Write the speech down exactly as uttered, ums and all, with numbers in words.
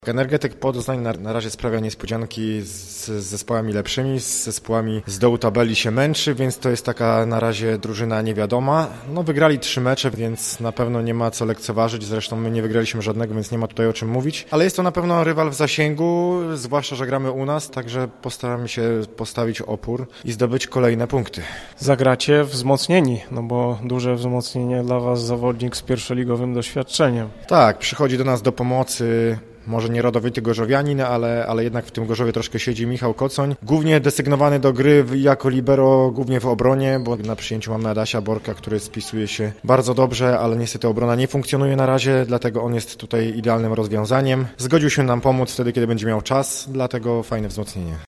Energetyk Poznań na, na razie sprawia niespodzianki z, z zespołami lepszymi, z zespołami z dołu tabeli się męczy, więc to jest taka na razie drużyna niewiadoma. No wygrali trzy mecze, więc na pewno nie ma co lekceważyć, zresztą my nie wygraliśmy żadnego, więc nie ma tutaj o czym mówić, ale jest to na pewno rywal w zasięgu, zwłaszcza, że gramy u nas, także postaramy się postawić opór i zdobyć kolejne punkty. Zagracie wzmocnieni, no bo duże wzmocnienie dla Was zawodnik z pierwszoligowym doświadczeniem. Tak, przychodzi do nas do pomocy może nie rodowity gorzowianin, ale, ale jednak w tym Gorzowie troszkę siedzi Michał Kocoń. Głównie desygnowany do gry jako libero, głównie w obronie, bo na przyjęciu mamy Adasia Borka, który spisuje się bardzo dobrze, ale niestety obrona nie funkcjonuje na razie, dlatego on jest tutaj idealnym rozwiązaniem. Zgodził się nam pomóc wtedy, kiedy będzie miał czas, dlatego fajne wzmocnienie.